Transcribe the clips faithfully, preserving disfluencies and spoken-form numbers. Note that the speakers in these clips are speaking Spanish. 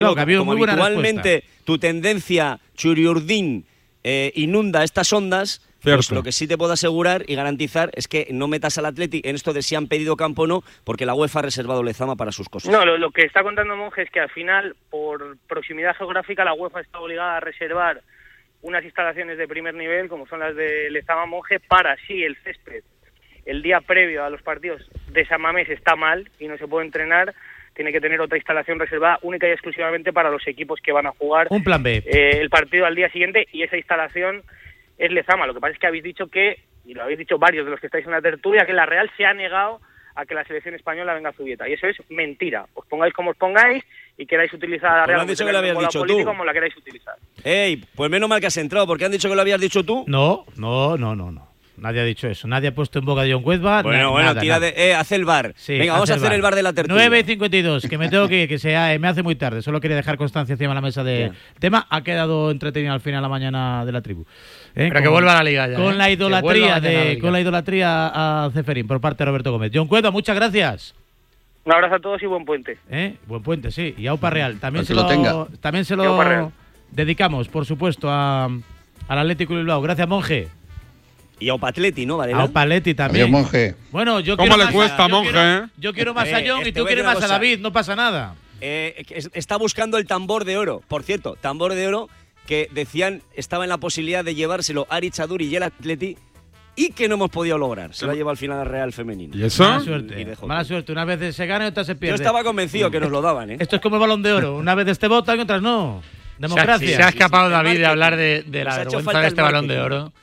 No, que ha habido muy buena habitualmente respuesta. Tu tendencia churiurdín eh, inunda estas ondas, pues lo que sí te puedo asegurar y garantizar es que no metas al Atleti en esto de si han pedido campo o no, porque la UEFA ha reservado Lezama para sus cosas. No, lo, lo que está contando Monge es que al final, por proximidad geográfica, la UEFA está obligada a reservar unas instalaciones de primer nivel, como son las de Lezama Monge, para si el césped, el día previo a los partidos de San Mamés está mal y no se puede entrenar, tiene que tener otra instalación reservada única y exclusivamente para los equipos que van a jugar un plan B. Eh, el partido al día siguiente, y esa instalación es Lezama. Lo que pasa es que habéis dicho que, y lo habéis dicho varios de los que estáis en la tertulia, que la Real se ha negado a que la selección española venga a Zubieta, y eso es mentira. Os pongáis como os pongáis y queráis utilizar a la Pues Real han dicho que lo habías como la dicho política, tú. como la queráis utilizar. Ey, pues menos mal que has entrado, porque han dicho que lo habías dicho tú. No, no, no, no, no. Nadie ha dicho eso. Nadie ha puesto en boca de John Cuezba. Bueno, na- bueno, nada, tira nada. de... Eh, haz el bar. Sí, Venga, vamos a hacer bar. el bar de la tertulia. nueve y cincuenta y dos, que me tengo que ir, que sea, eh, me hace muy tarde. Solo quería dejar constancia encima de la mesa de Bien. tema. Ha quedado entretenido al final la mañana de la tribu. ¿Eh? Pero que vuelva a la Liga ya, Con ¿eh? la Que idolatría vuelva mañana a la de, Liga. con la idolatría a Ceferín por parte de Roberto Gómez. John Cuezba, muchas gracias. Un abrazo a todos y buen puente. ¿Eh? Buen puente, sí. Y Aupa Real. También Al se que lo lo, tenga. también se Y Aupa lo Real. dedicamos, por supuesto, a, al Atlético de Bilbao. Gracias, Monje. Y a Opatleti, ¿no, Varela? A Opaletti también. Adiós, Monje. Bueno, yo ¿Cómo quiero le más cuesta, a, yo Monje, quiero- eh? Yo quiero más Eh, a John eh, y te tú voy a quieres decir una más a cosa. David. No pasa nada. Eh, que es- está buscando el tambor de oro. Por cierto, tambor de oro que decían estaba en la posibilidad de llevárselo Ari Chaduri y el Atleti y que no hemos podido lograr. Se lo ha llevado al final al Real Femenino. ¿Y eso? Mala Y suerte. dejó. Mala suerte. Una vez se gana y otra se Yo pierde. estaba convencido que nos lo daban, ¿eh? Esto es como el Balón de Oro. Una vez este votan y otras no. Democracia. Se ha, se ha escapado sí, sí, David el de hablar de, marketing. de la Nos ha hecho vergüenza falta de el este Balón de marketing. Oro.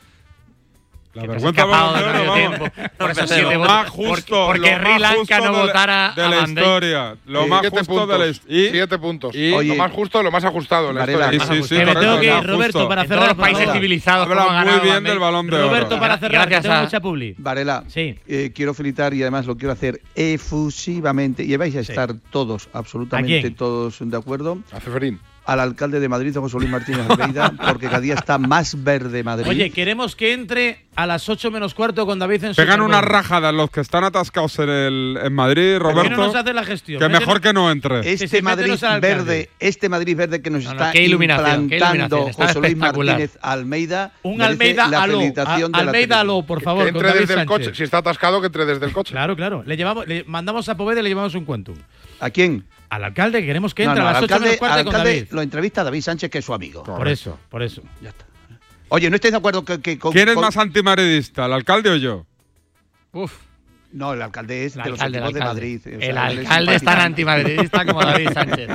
La Que te has vergüenza escapado Balón de de Oro, medio vamos. tiempo. Por Eso eso sí, siete Lo votos. más justo, porque porque lo Sri más Lanka justo no de la- votara de a la Van Dijk. historia. Lo más Siete justo de la puntos. historia. Siete puntos. y- Lo más justo, lo más ajustado en la Varela, historia. Sí, sí, sí, Que me correcto, tengo que lo ir, más Roberto, justo. para En todos cerrar. los por países favor. civilizados como ha Habla ganado muy bien Van Dijk. del Balón de Oro. Roberto, para cerrar, que Gracias tengo a- mucha publi. Varela, Sí. eh, quiero felicitar y además lo quiero hacer efusivamente, y vais a estar todos, absolutamente ¿A quién? todos de acuerdo, A Ceferín. al alcalde de Madrid, José Luis Martínez Almeida, porque cada día está más verde Madrid. Oye, queremos que entre a las ocho menos cuarto con David en Pegan Superbowl. unas rajadas los que están atascados en, el, en Madrid, ¿Por qué no nos Roberto. hace la gestión? Que Métenos- mejor que no entre. este Sí, sí, Madrid métenos al alcalde. verde, este Madrid verde que nos No, no, está qué iluminación, qué implantando iluminación, está José Luis espectacular. Martínez Almeida, Un merece Almeida la aló. felicitación A- de la Almeida tribuna. aló, por favor, Que con entre David desde el Sánchez. coche. Si está atascado, que entre desde el coche. Claro, claro. Le, llevamos, le mandamos a Poveda y le llevamos un cuento. ¿A quién? Al alcalde, que queremos que No, entre no, a las al ocho alcalde, menos cuarto al con alcalde David. lo entrevista David Sánchez, que es su amigo. Por eso, por eso. Ya está. Oye, ¿no estáis de acuerdo que, que con, ¿Quién es con- más antimadridista, el alcalde o yo? Uf. No, el alcalde es El de los alcalde, el equipos de alcalde. Madrid. o sea, El él es alcalde es tan simpatizante. antimadridista como David Sánchez.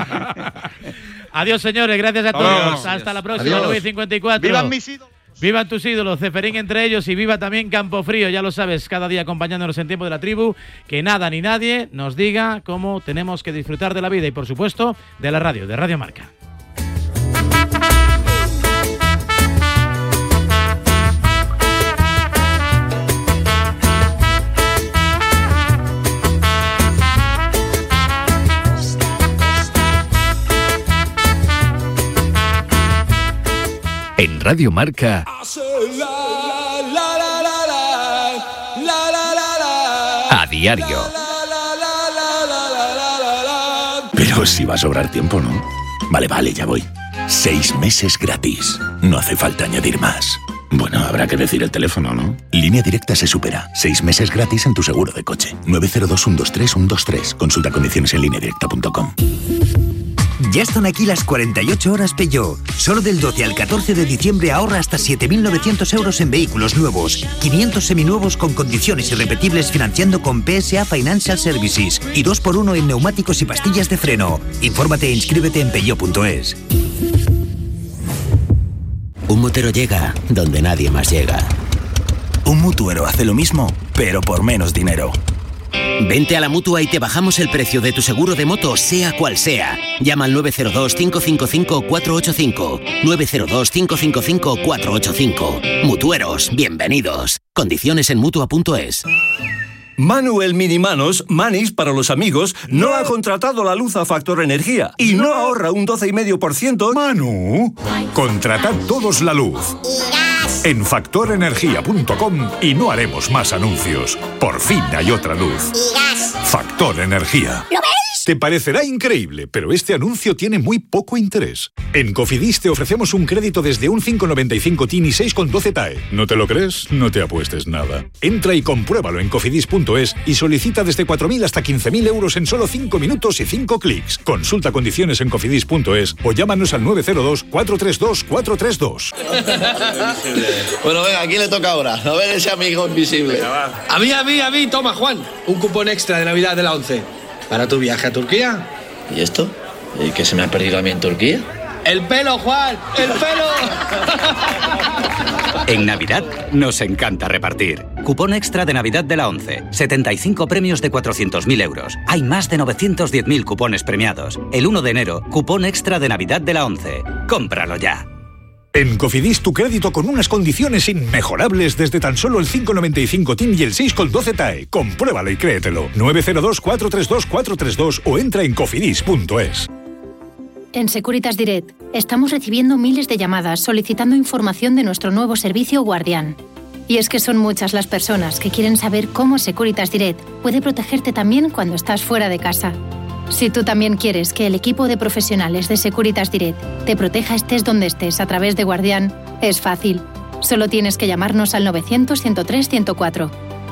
Adiós, señores. Gracias a Hasta todos. luego. Hasta la próxima. Adiós. nueve y cincuenta y cuatro. ¡Vivan mis ídolos! Vivan tus ídolos, Ceferín entre ellos y viva también Campofrío, ya lo sabes, cada día acompañándonos en Tiempo de la Tribu, que nada ni nadie nos diga cómo tenemos que disfrutar de la vida y por supuesto de la radio, de Radio Marca. En Radio Marca, a diario. Pero si va a sobrar tiempo, ¿no? Vale, vale, ya voy. Seis meses gratis. No hace falta añadir más. Bueno, habrá que decir el teléfono, ¿no? Línea Directa se supera. Seis meses gratis en tu seguro de coche. nueve cero dos, uno dos tres, uno dos tres. Consulta condiciones en línea directa punto com. Ya están aquí las cuarenta y ocho horas Peugeot. Solo del doce al catorce de diciembre ahorra hasta siete mil novecientos euros en vehículos nuevos. quinientos seminuevos con condiciones irrepetibles financiando con P S A Financial Services. Y dos por uno en neumáticos y pastillas de freno. Infórmate e inscríbete en peugeot punto es. Un motero llega donde nadie más llega. Un mutuero hace lo mismo, pero por menos dinero. Vente a la Mutua y te bajamos el precio de tu seguro de moto, sea cual sea. Llama al nueve cero dos, cinco cinco cinco, cuatro ocho cinco. nueve cero dos, cinco cinco cinco, cuatro ocho cinco. Mutueros, bienvenidos. Condiciones en mutua punto es. Manu el Minimanos, Manis para los amigos, no ha contratado la luz a Factor Energía y no ahorra un doce coma cinco por ciento. Manu, contratad todos la luz en factor energía punto com y no haremos más anuncios. Por fin hay otra luz. Factor Energía. ¿Lo ves? Te parecerá increíble, pero este anuncio tiene muy poco interés. En Cofidis te ofrecemos un crédito desde un cinco coma noventa y cinco T I N y seis coma doce T A E. ¿No te lo crees? No te apuestes nada. Entra y compruébalo en cofidis punto es y solicita desde cuatro mil hasta quince mil euros en solo cinco minutos y cinco clics. Consulta condiciones en cofidis punto es o llámanos al nueve cero dos, cuatro tres dos, cuatro tres dos. Bueno, venga, ¿a quién le toca ahora? A ver ese amigo invisible. A mí, a mí, a mí. Toma, Juan. Un cupón extra de Navidad de la ONCE. ¿Para tu viaje a Turquía? ¿Y esto? ¿Y qué se me ha perdido a mí en Turquía? ¡El pelo, Juan! ¡El pelo! En Navidad nos encanta repartir. Cupón extra de Navidad de la ONCE. setenta y cinco premios de cuatrocientos mil euros. Hay más de novecientos diez mil cupones premiados. El uno de enero, cupón extra de Navidad de la ONCE. Cómpralo ya. En Cofidis tu crédito con unas condiciones inmejorables desde tan solo el cinco coma noventa y cinco T I N y el seis coma doce T A E. Compruébalo y créetelo. nueve cero dos, cuatro tres dos, cuatro tres dos o entra en cofidis punto es. En Securitas Direct estamos recibiendo miles de llamadas solicitando información de nuestro nuevo servicio Guardián. Y es que son muchas las personas que quieren saber cómo Securitas Direct puede protegerte también cuando estás fuera de casa. Si tú también quieres que el equipo de profesionales de Securitas Direct te proteja estés donde estés a través de Guardián, es fácil. Solo tienes que llamarnos al novecientos, ciento tres, ciento cuatro.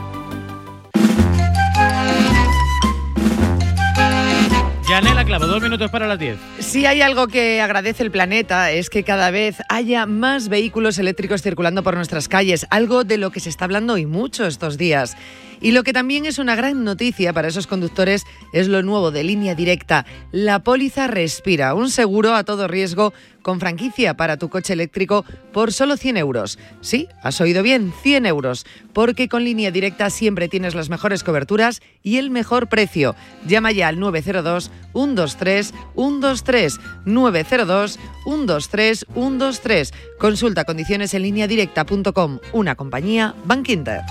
Yanela Clavo, dos minutos para las diez. Si hay algo que agradece el planeta es que cada vez haya más vehículos eléctricos circulando por nuestras calles, algo de lo que se está hablando hoy mucho estos días. Y lo que también es una gran noticia para esos conductores es lo nuevo de Línea Directa, la póliza Respira, un seguro a todo riesgo con franquicia para tu coche eléctrico por solo cien euros. Sí, has oído bien, cien euros, porque con Línea Directa siempre tienes las mejores coberturas y el mejor precio. Llama ya al nueve cero dos, uno dos tres, uno dos tres, nueve cero dos, uno dos tres, uno dos tres. Consulta condiciones en línea directa punto com, una compañía Bankinter.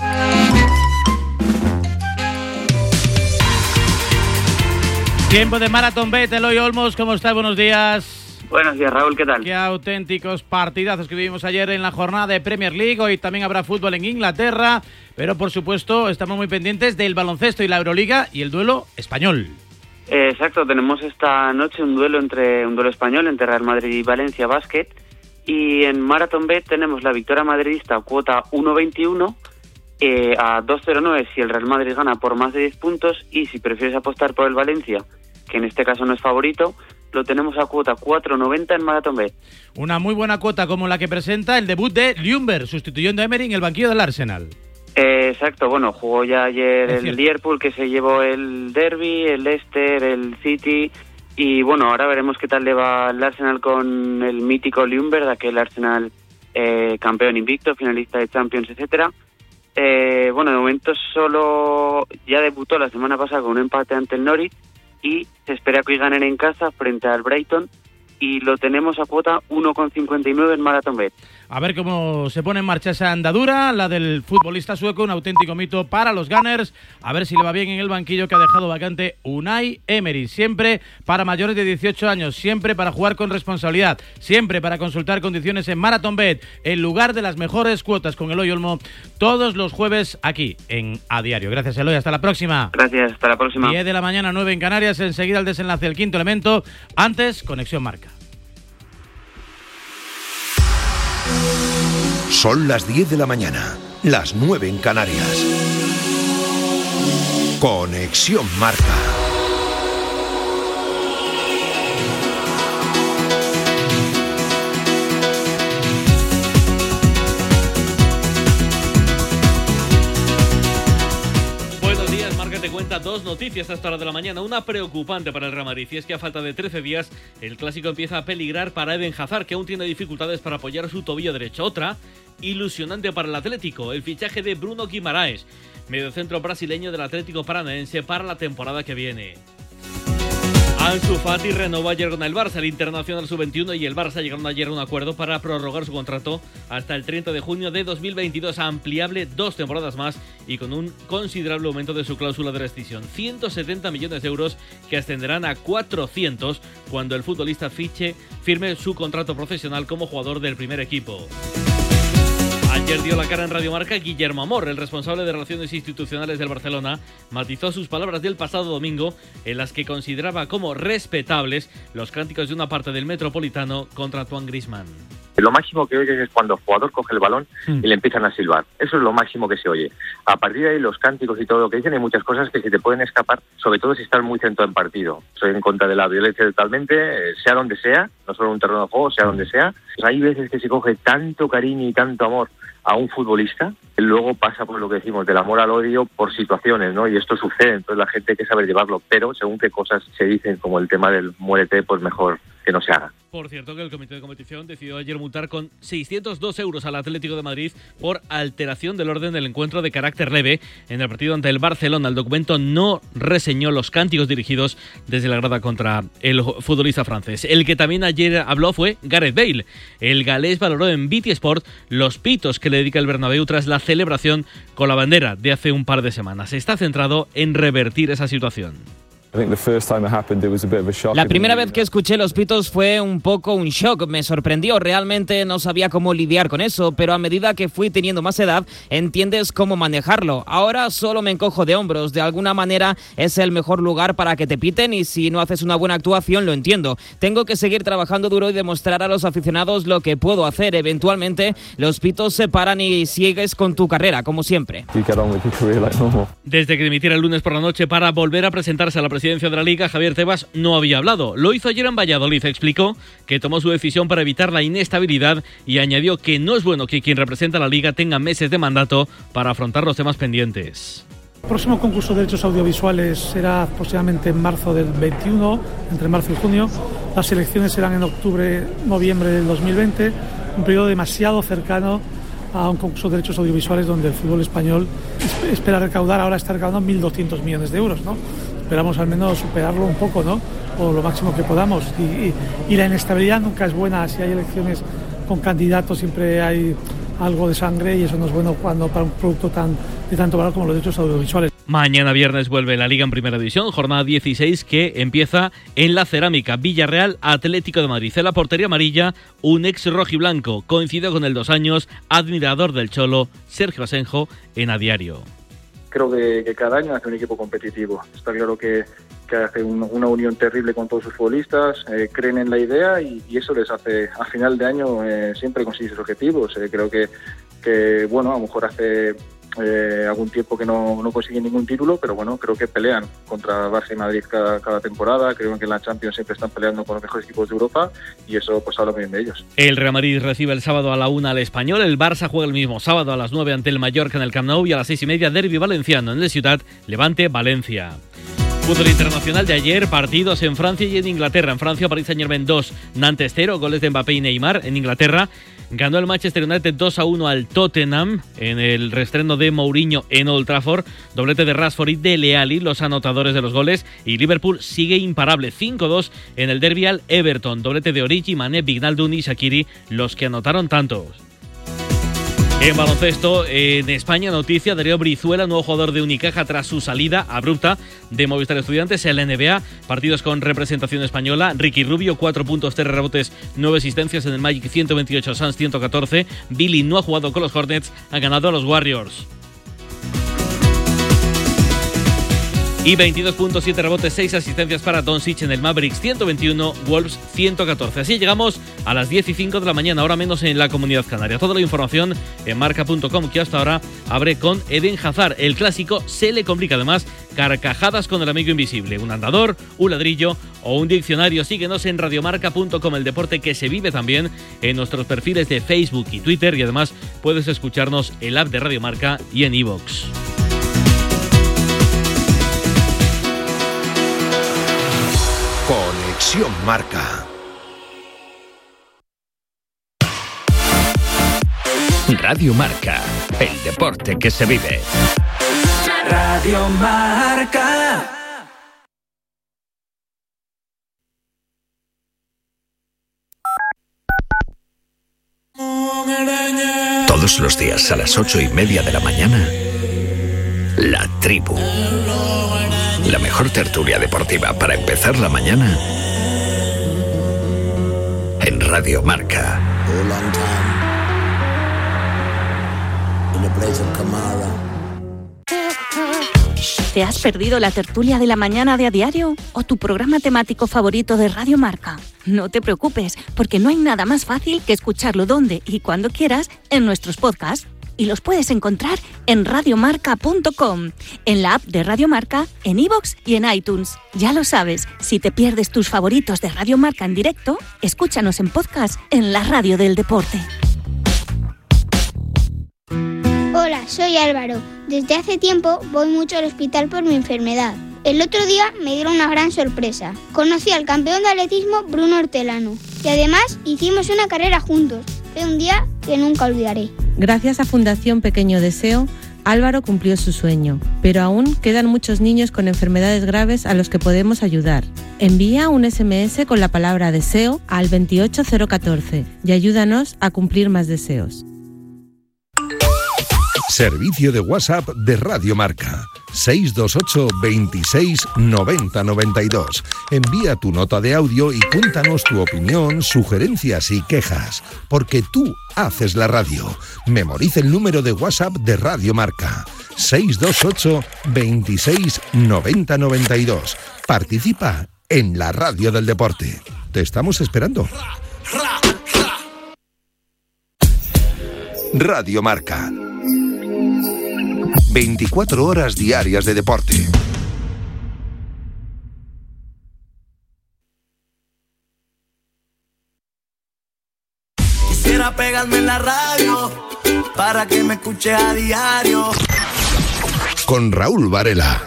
Tiempo de Marathon Bet, Eloy Olmos, ¿cómo estás? Buenos días. Buenos días, Raúl, ¿qué tal? Qué auténticos partidazos que vivimos ayer en la jornada de Premier League. Hoy también habrá fútbol en Inglaterra, pero por supuesto estamos muy pendientes del baloncesto y la Euroliga y el duelo español. Eh, exacto, tenemos esta noche un duelo entre un duelo español entre Real Madrid y Valencia Basket, y en Marathon Bet tenemos la victoria madridista cuota uno veintiuno eh, a dos cero nueve si el Real Madrid gana por más de diez puntos, y si prefieres apostar por el Valencia, que en este caso no es favorito, lo tenemos a cuota cuatro noventa en Marathon Bet. Una muy buena cuota como la que presenta el debut de Ljungberg, sustituyendo a Emery en el banquillo del Arsenal. Eh, exacto, bueno, jugó ya ayer Es el cierto. Liverpool, que se llevó el Derby, el Leicester, el City, y bueno, ahora veremos qué tal le va al Arsenal con el mítico Ljungberg, aquel Arsenal eh, campeón invicto, finalista de Champions, etcétera. Eh, bueno, de momento solo ya debutó la semana pasada con un empate ante el Norwich, y se espera que hoy ganen en casa frente al Brighton, y lo tenemos a cuota uno cincuenta y nueve en Marathon Bet. A ver cómo se pone en marcha esa andadura, la del futbolista sueco, un auténtico mito para los Gunners. A ver si le va bien en el banquillo que ha dejado vacante Unai Emery. Siempre para mayores de dieciocho años, siempre para jugar con responsabilidad, siempre para consultar condiciones en Marathon Bet, el lugar de las mejores cuotas con Eloy Olmo, todos los jueves aquí en A Diario. Gracias, Eloy, hasta la próxima. Gracias, hasta la próxima. diez de la mañana, nueve en Canarias, enseguida el desenlace del quinto elemento. Antes, Conexión Marca. Son las diez de la mañana, las nueve en Canarias. Conexión Marca. Buenos días, Marca te cuenta dos noticias a esta hora de la mañana. Una preocupante para el Real Madrid, y es que a falta de trece días el clásico empieza a peligrar para Eden Hazard, que aún tiene dificultades para apoyar su tobillo derecho. Otra ilusionante para el Atlético, el fichaje de Bruno Guimaraes, mediocentro brasileño del Atlético Paranaense para la temporada que viene. Ansu Fati renovó ayer con el Barça. El internacional sub veintiuno y el Barça llegaron ayer a un acuerdo para prorrogar su contrato hasta el treinta de junio de dos mil veintidós, ampliable dos temporadas más y con un considerable aumento de su cláusula de rescisión. ciento setenta millones de euros que ascenderán a cuatrocientos cuando el futbolista fiche firme su contrato profesional como jugador del primer equipo. Ayer dio la cara en Radio Marca Guillermo Amor, el responsable de Relaciones Institucionales del Barcelona, matizó sus palabras del pasado domingo en las que consideraba como respetables los cánticos de una parte del Metropolitano contra Antoine Griezmann. Lo máximo que oyes es cuando el jugador coge el balón y le empiezan a silbar. Eso es lo máximo que se oye. A partir de ahí, los cánticos y todo lo que dicen, hay muchas cosas que se te pueden escapar, sobre todo si estás muy centrado en partido. Soy en contra de la violencia totalmente, sea donde sea, no solo en un terreno de juego, sea donde sea. Pues hay veces que se coge tanto cariño y tanto amor a un futbolista, que luego pasa por lo que decimos, del amor al odio por situaciones, ¿no? Y esto sucede, entonces la gente hay que saber llevarlo, pero según qué cosas se dicen, como el tema del muérete, pues mejor que no se haga. Por cierto, que el comité de competición decidió ayer multar con seiscientos dos euros al Atlético de Madrid por alteración del orden del encuentro de carácter leve en el partido ante el Barcelona. El documento no reseñó los cánticos dirigidos desde la grada contra el futbolista francés. El que también ayer habló fue Gareth Bale. El galés valoró en B T Sport los pitos que le dedica el Bernabéu tras la celebración con la bandera de hace un par de semanas. Está centrado en revertir esa situación. La primera vez que escuché los pitos fue un poco un shock, me sorprendió, realmente no sabía cómo lidiar con eso, pero a medida que fui teniendo más edad, entiendes cómo manejarlo. Ahora solo me encojo de hombros, de alguna manera es el mejor lugar para que te piten y si no haces una buena actuación lo entiendo. Tengo que seguir trabajando duro y demostrar a los aficionados lo que puedo hacer. Eventualmente los pitos se paran y sigues con tu carrera, como siempre. Desde que dimitiera el lunes por la noche para volver a presentarse a la presidencia de la Liga, Javier Tebas no había hablado. Lo hizo ayer en Valladolid. Explicó que tomó su decisión para evitar la inestabilidad y añadió que no es bueno que quien representa a la Liga tenga meses de mandato para afrontar los temas pendientes. El próximo concurso de derechos audiovisuales será aproximadamente en marzo del veintiuno, entre marzo y junio. Las elecciones serán en octubre, noviembre del dos mil veinte, un periodo demasiado cercano a un concurso de derechos audiovisuales donde el fútbol español espera recaudar, ahora está recaudando mil doscientos millones de euros, ¿no? Esperamos al menos superarlo un poco, ¿no? O lo máximo que podamos. Y, y, y la inestabilidad nunca es buena. Si hay elecciones con candidatos siempre hay algo de sangre y eso no es bueno cuando para un producto tan de tanto valor como los derechos audiovisuales. Mañana viernes vuelve la Liga en Primera División, jornada dieciséis que empieza en la Cerámica. Villarreal, Atlético de Madrid. En la portería amarilla, un ex rojiblanco, coincidió con el dos años, admirador del Cholo, Sergio Asenjo, en A Diario. Creo que, que cada año hace un equipo competitivo. Está claro que, que hace un, una unión terrible con todos sus futbolistas, eh, creen en la idea y, y eso les hace, a final de año, eh, siempre conseguir sus objetivos. Eh, creo que, que, bueno, a lo mejor hace eh, algún tiempo que no, no consiguen ningún título, pero bueno, creo que pelean contra Barça y Madrid cada, cada temporada. Creo que en la Champions siempre están peleando con los mejores equipos de Europa y eso pues habla muy bien de ellos. El Real Madrid recibe el sábado a la una al Español, el Barça juega el mismo sábado a las nueve ante el Mallorca en el Camp Nou y a las seis y media derbi valenciano en la Ciudad, Levante, Valencia. Fútbol internacional de ayer, partidos en Francia y en Inglaterra. En Francia, Paris Saint-Germain dos, Nantes cero, goles de Mbappé y Neymar. En Inglaterra, ganó el Manchester United dos a uno al Tottenham en el reestreno de Mourinho en Old Trafford. Doblete de Rashford y Dele Alli, los anotadores de los goles. Y Liverpool sigue imparable, cinco dos en el derbi al Everton. Doblete de Origi, Mané, Wijnaldum y Shaqiri, los que anotaron tantos. En baloncesto, en España, noticia, Darío Brizuela, nuevo jugador de Unicaja tras su salida abrupta de Movistar Estudiantes en la N B A. Partidos con representación española, Ricky Rubio, cuatro puntos, tres rebotes, nueve asistencias en el Magic ciento veintiocho, Suns ciento catorce. Billy no ha jugado con los Hornets, ha ganado a los Warriors. Y veintidós puntos, siete rebotes, seis asistencias para Doncic en el Mavericks ciento veintiuno, Wolves ciento catorce. Así llegamos a las diez y cinco de la mañana, ahora menos en la Comunidad Canaria. Toda la información en marca punto com, que hasta ahora abre con Eden Hazard. El clásico se le complica además, carcajadas con el amigo invisible. Un andador, un ladrillo o un diccionario. Síguenos en radiomarca punto com, el deporte que se vive también en nuestros perfiles de Facebook y Twitter. Y además puedes escucharnos en la app de Radio Marca y en iVoox. Conexión Marca. Radio Marca, el deporte que se vive. Radio Marca. Todos los días a las ocho y media de la mañana, La Tribu. La mejor tertulia deportiva para empezar la mañana en Radio Marca. ¿Te has perdido la tertulia de la mañana de A Diario o tu programa temático favorito de Radio Marca? No te preocupes, porque no hay nada más fácil que escucharlo donde y cuando quieras en nuestros podcasts. Y los puedes encontrar en radiomarca punto com, en la app de Radio Marca, en iVoox y en iTunes. Ya lo sabes, si te pierdes tus favoritos de Radio Marca en directo, escúchanos en podcast en la radio del deporte. Hola, soy Álvaro. Desde hace tiempo voy mucho al hospital por mi enfermedad. El otro día me dieron una gran sorpresa. Conocí al campeón de atletismo Bruno Hortelano y además hicimos una carrera juntos. Fue un día que nunca olvidaré. Gracias a Fundación Pequeño Deseo, Álvaro cumplió su sueño, pero aún quedan muchos niños con enfermedades graves a los que podemos ayudar. Envía un ese eme ese con la palabra deseo al veintiocho cero catorce y ayúdanos a cumplir más deseos. Servicio de WhatsApp de Radio Marca. seis dos ocho, veintiséis, noventa, noventa y dos. Envía tu nota de audio y cuéntanos tu opinión, sugerencias y quejas. Porque tú haces la radio. Memoriza el número de WhatsApp de Radio Marca. seis dos ocho, veintiséis, noventa, noventa y dos. Participa en la radio del deporte. Te estamos esperando. Radio Marca. veinticuatro horas diarias de deporte. Quisiera pegarme en la radio para que me escuche a diario. Con Raúl Varela.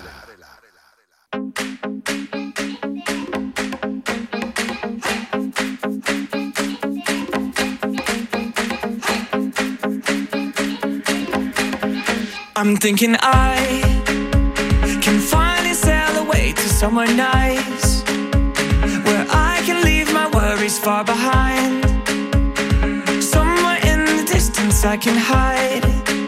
I'm thinking I can finally sail away to somewhere nice, where I can leave my worries far behind. Somewhere in the distance I can hide.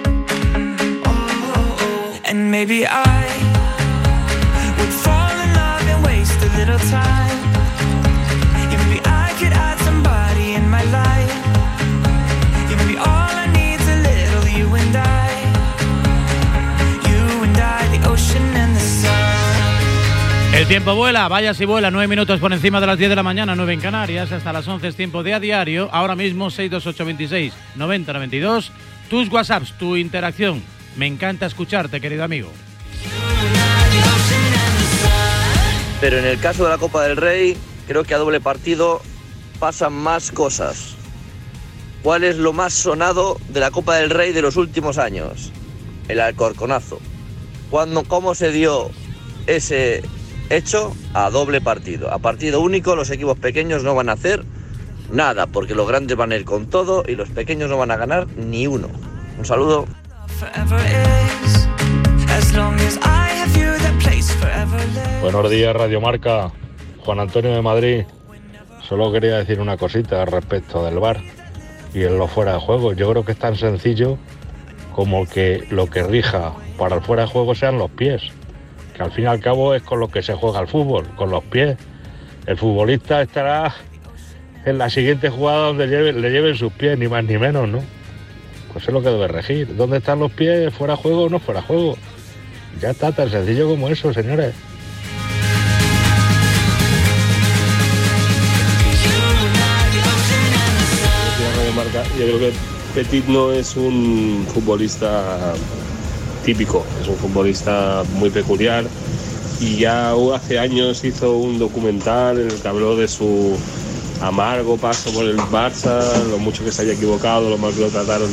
Oh, and maybe I would fall in love and waste a little time. Yeah, maybe I could add somebody in my life. Yeah, maybe all I need's a little you and I. El tiempo vuela, vaya si vuela, nueve minutos por encima de las diez de la mañana, nueve en Canarias, hasta las once es tiempo de A Diario, ahora mismo seis dos ocho, veintiséis, noventa, noventa y dos, tus WhatsApps, tu interacción, me encanta escucharte, querido amigo. Pero en el caso de la Copa del Rey, creo que a doble partido pasan más cosas. ¿Cuál es lo más sonado de la Copa del Rey de los últimos años? El Alcorconazo. ¿Cuándo, cómo se dio ese hecho? A doble partido. A partido único los equipos pequeños no van a hacer nada, porque los grandes van a ir con todo y los pequeños no van a ganar ni uno. Un saludo. Buenos días, Radio Marca. Juan Antonio de Madrid. Solo quería decir una cosita respecto del V A R y en los fuera de juego. Yo creo que es tan sencillo como que lo que rija para el fuera de juego sean los pies, que al fin y al cabo es con lo que se juega el fútbol, con los pies. El futbolista estará en la siguiente jugada donde lleve, le lleven sus pies, ni más ni menos, ¿no? Pues es lo que debe regir. ¿Dónde están los pies? ¿Fuera de juego o no fuera de juego? Ya está, tan sencillo como eso, señores. Yo creo que Petit no es un futbolista típico, es un futbolista muy peculiar y ya hace años hizo un documental en el que habló de su amargo paso por el Barça, lo mucho que se haya equivocado, lo mal que lo trataron.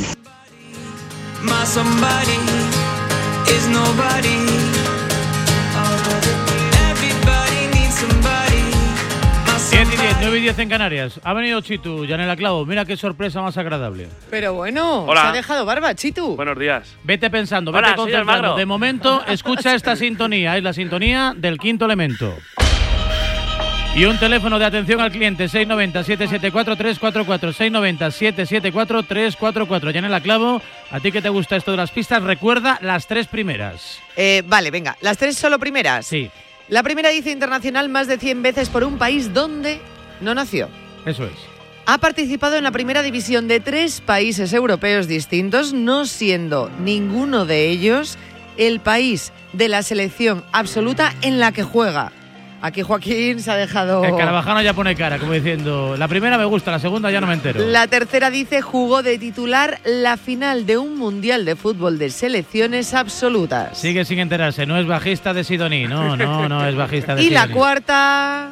diez y diez, nueve y diez en Canarias. Ha venido Chitu, Yanela Clavo. Mira qué sorpresa más agradable. Pero bueno, Hola. se ha dejado barba, Chitu. Buenos días. Vete pensando, Hola, vete soy concentrando. Almagro. De momento, escucha esta sintonía. Es la sintonía del Quinto Elemento. Y un teléfono de atención al cliente, seis nueve cero, siete siete cuatro, tres cuatro cuatro, seis nueve cero, siete siete cuatro, tres cuatro cuatro. Yanela Clavo, a ti que te gusta esto de las pistas, recuerda las tres primeras. Eh, vale, venga, las tres solo primeras. Sí. La primera dice internacional más de cien veces por un país donde no nació. Eso es. ha participado en la primera división de tres países europeos distintos, no siendo ninguno de ellos el país de la selección absoluta en la que juega. Aquí Joaquín se ha dejado... El Carabajano ya pone cara, como diciendo, la primera me gusta, la segunda ya no me entero. La tercera dice, jugó de titular la final de un mundial de fútbol de selecciones absolutas. Sigue sin enterarse, no es bajista de Sidoní, no, no, no es bajista de y Sidoní. La cuarta...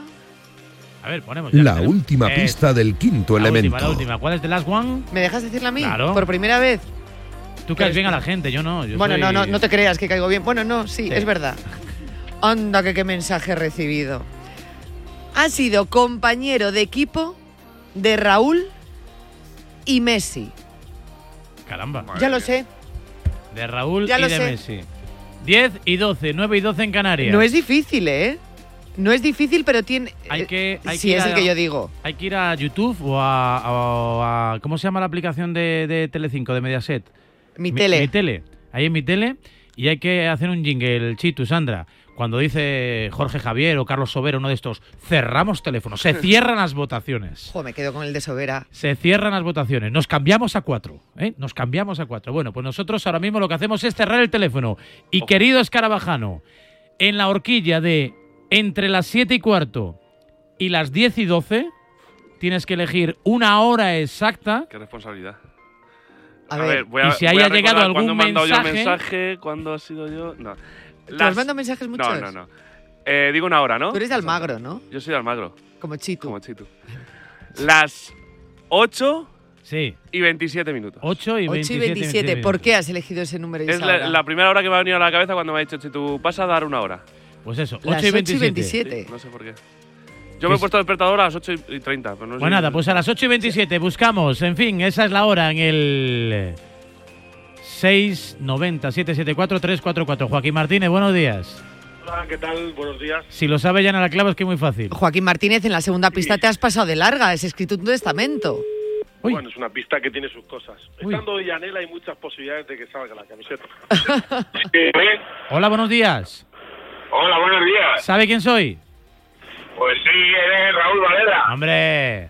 A ver, ponemos ya. La última eh, pista del quinto la elemento. Última, la última, ¿cuál es the last one? ¿Me dejas decirla a mí? Claro. Por primera vez. Tú caes bien a la gente, yo no. Yo bueno, soy... no, no, no te creas que caigo bien. Bueno, no, sí, sí. es verdad. Anda, que qué mensaje he recibido. Ha sido compañero de equipo de Raúl y Messi. Caramba. Ya lo sé. De Raúl ya y lo de sé. Messi. diez y doce, nueve y doce en Canarias. No es difícil, ¿eh? No es difícil, pero tiene... Hay que, hay sí, que es a, el que yo digo. Hay que ir a YouTube o a... O a ¿cómo se llama la aplicación de, de Telecinco, de Mediaset? Mi tele. Mi, mi tele. Ahí en mi tele. Y hay que hacer un jingle, el Chitu, Sandra. Cuando dice Jorge Javier o Carlos Sobera, uno de estos, cerramos teléfonos, se cierran las votaciones. Jo, me quedo con el de Sobera. Se cierran las votaciones, nos cambiamos a cuatro, ¿eh? Nos cambiamos a cuatro. Bueno, pues nosotros ahora mismo lo que hacemos es cerrar el teléfono. Y oh. querido Escarabajano, en la horquilla de entre las siete y cuarto y las diez y doce, tienes que elegir una hora exacta. Qué responsabilidad. A, a ver, ver, voy a, y si haya llegado algún ¿cuándo mensaje... ¿Cuándo he mandado yo el mensaje? ¿Cuándo ha sido yo? No. ¿Te has mandado mensajes muchos? No, no, no. Eh, digo una hora, ¿no? Tú eres de Almagro, ¿no? Yo soy de Almagro. Como Chitu. Como Chitu. Las ocho sí. y veintisiete minutos. ocho y veintisiete. ocho y veintisiete. ¿Por qué has elegido ese número? Y es esa la, hora? la primera hora que me ha venido a la cabeza cuando me ha dicho Chitu, vas a dar una hora. Pues eso, Las ocho y veintisiete. ocho y veintisiete. Sí, no sé por qué. Yo me he puesto despertador a las ocho y treinta. Pero no pues nada, pues a las ocho y veintisiete buscamos, en fin, esa es la hora en el seis noventa, siete siete cuatro, tres cuatro cuatro. Joaquín Martínez, buenos días. Hola, ¿qué tal? Buenos días. Si lo sabe ya en la clave es que es muy fácil. Joaquín Martínez, en la segunda pista te has pasado de larga, has escrito un testamento. Uy. Bueno, es una pista que tiene sus cosas. Uy. Estando de Yanela hay muchas posibilidades de que salga la camiseta. Hola, buenos días. Hola, buenos días. ¿Sabe quién soy? Pues sí, eres Raúl Valera. Hombre,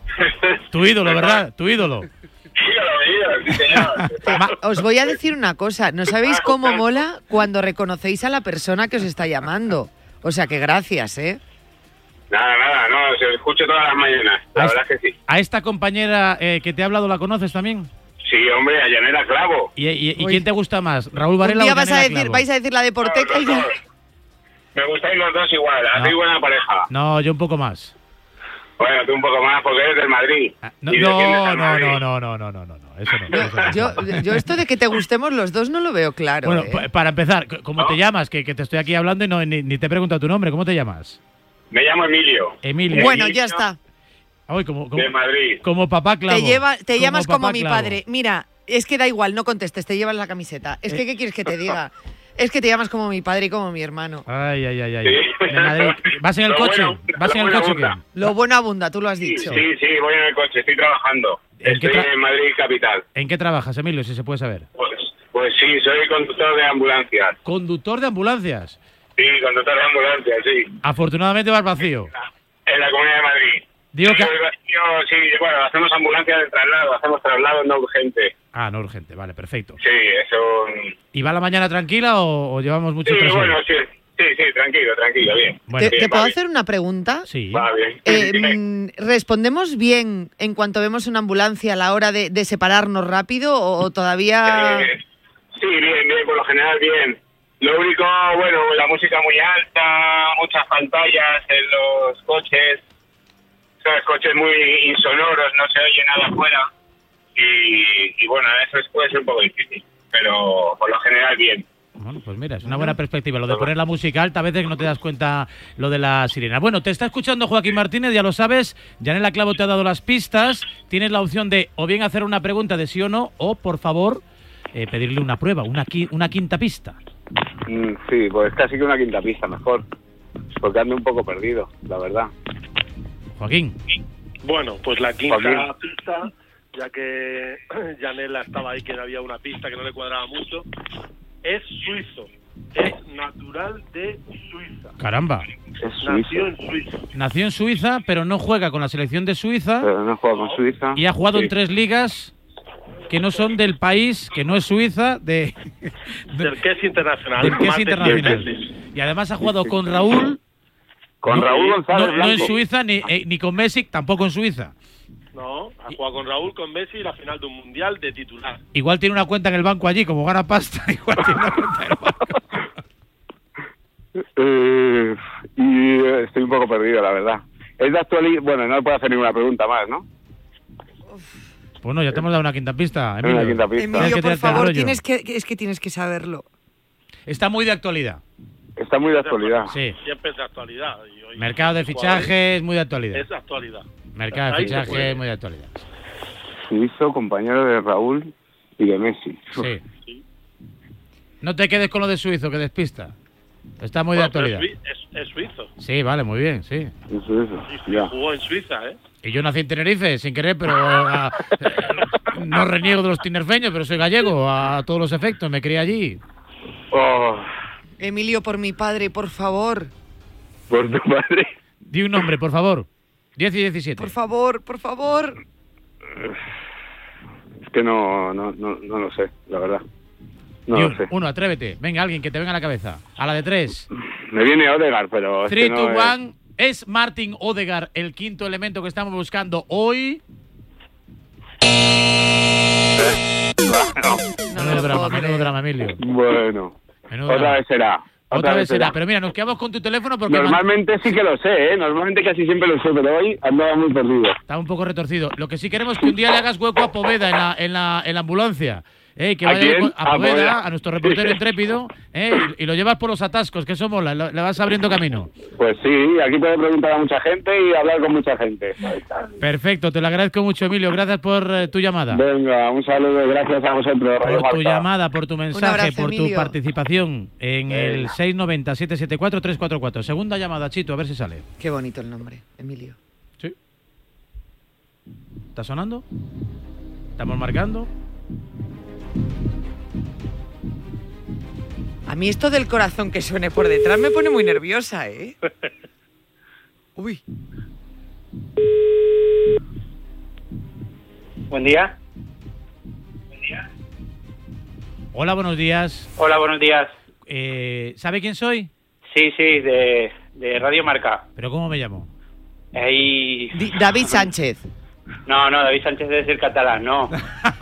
tu ídolo, ¿verdad? Tu ídolo. Ídolo, ídolo, sí señor. Os voy a decir una cosa, ¿no sabéis cómo mola cuando reconocéis a la persona que os está llamando? O sea, que gracias, ¿eh? Nada, nada, no, se escucho todas las mañanas, la verdad es que sí. ¿A esta compañera eh, que te ha hablado la conoces también? Sí, hombre, a Yanela Clavo. ¿Y, y, y quién te gusta más, Raúl Varela o ya Yanela vas a decir, Clavo? vais a decir la de Porteca no, y ya... Me gustáis los dos igual, no. Hacéis buena pareja. No, yo un poco más. Bueno, tú un poco más porque eres del Madrid. Ah, no, no, no, no, no, no, no, no, no, eso no. Yo, eso no. yo, yo esto de que te gustemos los dos no lo veo claro. Bueno, ¿eh? para empezar, ¿cómo ¿No? te llamas? Que, que te estoy aquí hablando y no, ni, ni te he preguntado tu nombre. ¿Cómo te llamas? Me llamo Emilio. Emilio. Bueno, Emilio, ya está. Ay, como, como, de Madrid. Como papá Clavo. Te, lleva, te como llamas como mi Clavo. padre. Mira, es que da igual, no contestes, te llevas la camiseta. Es que, ¿qué quieres que te diga? Es que te llamas como mi padre y como mi hermano. Ay, ay, ay, ay. Sí. De Madrid. ¿Vas en el Lo coche? bueno, ¿Vas en el coche qué? Lo bueno abunda, tú lo has dicho. Sí, sí, voy en el coche, estoy trabajando. ¿En Estoy qué tra- en Madrid capital. ¿En qué trabajas, Emilio, si se puede saber? Pues, pues sí, soy conductor de ambulancias. ¿Conductor de ambulancias? Sí, conductor de ambulancias, sí. Afortunadamente vas vacío. En la Comunidad de Madrid. Digo que... Yo, sí, bueno, hacemos ambulancias de traslado, hacemos traslado no urgente. Ah, no urgente, vale, perfecto. Sí, eso... ¿Y va la mañana tranquila o, o llevamos mucho Sí, tras bueno, horas? sí, sí, sí, tranquilo, tranquilo, bien. Bueno, ¿Te, bien, ¿te puedo va hacer una pregunta? Sí. Va bien. Eh, mm, ¿Respondemos bien en cuanto vemos una ambulancia a la hora de, de separarnos rápido o, o todavía...? Eh, sí, bien, bien, por lo general bien. Lo único, bueno, la música muy alta, muchas pantallas en los coches, son coches muy insonoros, no se oye nada afuera y, y bueno, eso es, puede ser un poco difícil, pero por lo general bien. Bueno, pues mira, es una buena perspectiva. Lo de poner la música alta, a veces no te das cuenta lo de la sirena. Bueno, te está escuchando Joaquín Martínez, ya lo sabes. Yanela Clavo te ha dado las pistas. Tienes la opción de o bien hacer una pregunta de sí o no, o por favor, eh, pedirle una prueba, una, qui- una quinta pista. Mm, sí, pues casi que una quinta pista mejor, porque ando un poco perdido, la verdad. Joaquín. Bueno, pues la quinta Joaquín. pista, ya que Yanela estaba ahí que había una pista que no le cuadraba mucho, es suizo. Es natural de Suiza. Caramba. Nació en Suiza. Nació en Suiza, pero no juega con la selección de Suiza. Pero no juega con Suiza. Y ha jugado Sí. en tres ligas que no son del país, que no es Suiza, de, de- Del que es internacional. del que es Más de internacional. cien veces. Y además ha jugado con Raúl. Con no, Raúl González no, no en Blanco. Suiza, ni, eh, ni con Messi, tampoco en Suiza. No, ha jugado con Raúl, con Messi y la final de un mundial de titular. Igual tiene una cuenta en el banco allí, como gana pasta. Igual tiene una cuenta en el banco. Eh, y eh, estoy un poco perdido, la verdad. Es de actualidad. Bueno, no le puedo hacer ninguna pregunta más, ¿no? Pues no, ya te hemos dado una quinta pista. Una Emilio. quinta pista. Tienes Emilio, que por tirarte al favor, rollo. tienes que, es que tienes que saberlo. Está muy de actualidad. Está muy de actualidad. Sí. Siempre es de actualidad. Y hoy Mercado de los jugadores fichajes, muy de actualidad. Es de actualidad. Mercado de Ahí se fichajes, puede. muy de actualidad. Suizo, compañero de Raúl y de Messi. Sí. No te quedes con lo de suizo, que despista. Está muy de Bueno, pero actualidad. Es, sui- es- es suizo. Sí, vale, muy bien, sí. Es Suizo, Sí, ya. Jugó en Suiza, ¿eh? Y yo nací en Tenerife, sin querer, pero ah, eh, no reniego de los tinerfeños, pero soy gallego a todos los efectos, me crié allí. Oh, Emilio, por mi padre, por favor. por tu madre. Di un nombre, por favor. diez y diecisiete. Por favor, por favor. Es que no, no, no, no lo sé, la verdad. No Di lo un- sé. Uno, atrévete. Venga, alguien que te venga a la cabeza. A la de tres. Me viene Odegaard, pero es Three, que no two, es- one. ¿Es Martin Odegaard el quinto elemento que estamos buscando hoy? Menudo drama, menudo drama, Emilio. Bueno, Menudo otra drama. vez será. Otra vez será. Pero mira, nos quedamos con tu teléfono porque Normalmente sí que lo sé, ¿eh? Normalmente casi siempre lo sé, pero hoy andaba muy perdido. está un poco retorcido. Lo que sí queremos es que un día le hagas hueco a Poveda en la, en la, en la ambulancia. ¿Eh? Que ¿A vaya quién? a A Poveda, Poveda. a nuestro reportero intrépido, ¿eh? y, y lo llevas por los atascos, que eso mola, lo- le vas abriendo camino. Pues sí, aquí puedo preguntar a mucha gente y hablar con mucha gente. Perfecto, te lo agradezco mucho, Emilio. Gracias por eh, tu llamada. Venga, un saludo, gracias a vosotros. Radio Por tu Marca. llamada, por tu mensaje, abrazo, por tu Emilio. participación en el seis nueve cero, siete siete cuatro, tres cuatro cuatro. Segunda llamada, Chito, a ver si sale. Qué bonito el nombre, Emilio. Sí. ¿Está sonando? ¿Estamos marcando? A mí esto del corazón que suene por detrás me pone muy nerviosa, ¿eh? Uy. Buen día. Hola, buenos días. Hola, buenos días. Eh, ¿Sabe quién soy? Sí, sí, de, de Radio Marca. ¿Pero cómo me llamo? Ahí... Di- David Sánchez. No, no, David Sánchez debe ser catalán, no.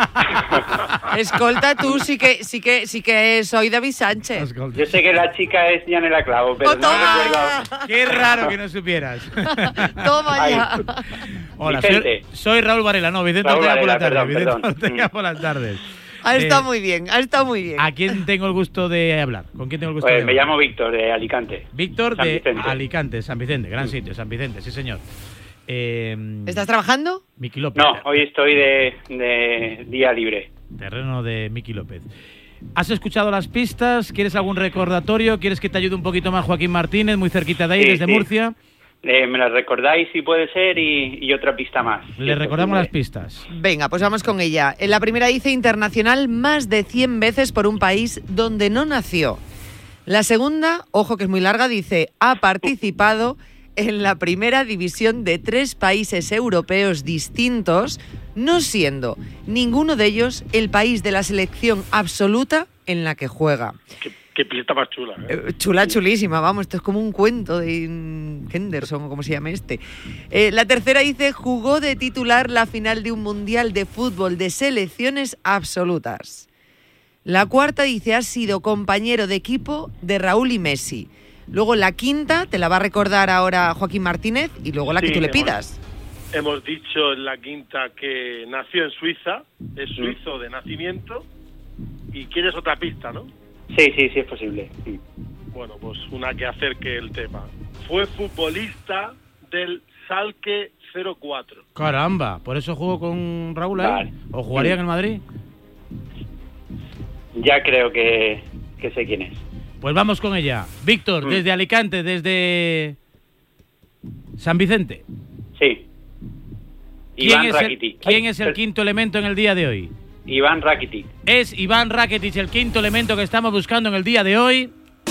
Escolta, tú sí que sí que sí que soy David Sánchez. Yo sé que la chica es Yanela Clavo, pero ¡Oh, no toma! recuerdo. Qué raro que no supieras. Toma Ay. ya. Hola, soy, Vicente. soy Raúl Varela. No, Vicente Raúl Ortega por la Varela, tarde. perdón, Vicente perdón. Ortega por las tardes. Ha Eh, estado muy bien, ha estado muy bien. ¿A quién tengo el gusto de hablar? ¿Con quién tengo el gusto Pues de me hablar? llamo Víctor, de Alicante. Víctor San de Vicente. Alicante, San Vicente. Gran sitio, San Vicente, sí señor. Eh, ¿Estás trabajando? Miki López. No, hoy estoy de, de día libre. Terreno de Miki López. ¿Has escuchado las pistas? ¿Quieres algún recordatorio? ¿Quieres que te ayude un poquito más Joaquín Martínez, muy cerquita de ahí, Sí, desde sí. Murcia? Eh, ¿Me las recordáis si puede ser? Y, y otra pista más. Le recordamos las pistas. Venga, pues vamos con ella. En la primera dice internacional más de cien veces por un país donde no nació. La segunda, ojo que es muy larga, dice ha participado en la primera división de tres países europeos distintos, no siendo ninguno de ellos el país de la selección absoluta en la que juega. Qué, qué pista más chula, ¿eh? Eh, Chula, chulísima, vamos, esto es como un cuento de mm, Henderson o como se llame este. Eh, la tercera dice, jugó de titular la final de un mundial de fútbol de selecciones absolutas. La cuarta dice, ha sido compañero de equipo de Raúl y Messi. Luego la quinta, te la va a recordar ahora Joaquín Martínez, y luego la que Sí, tú le hemos- pidas. Hemos dicho en la quinta que nació en Suiza, es suizo de nacimiento, y quieres otra pista, ¿no? Sí, sí, sí es posible. Bueno, pues una que acerque el tema. Fue futbolista del Schalke cero cuatro. Caramba, ¿por eso juego con Raúl ahí? Vale. ¿O jugaría en el Madrid? Ya creo que, que sé quién es. Pues vamos con ella. Víctor, Mm. desde Alicante, desde San Vicente. Sí. ¿Quién, Iván es el, Rakitic. quién es el quinto elemento en el día de hoy? Iván Rakitic. Es Iván Rakitic el quinto elemento que estamos buscando en el día de hoy.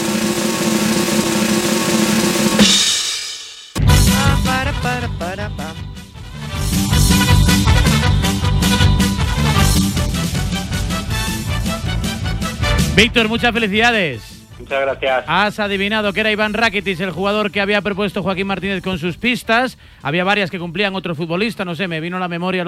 Víctor, muchas felicidades. Muchas gracias. Has adivinado que era Iván Rakitic, el jugador que había propuesto Joaquín Martínez con sus pistas. Había varias que cumplían otro futbolista, no sé, me vino a la memoria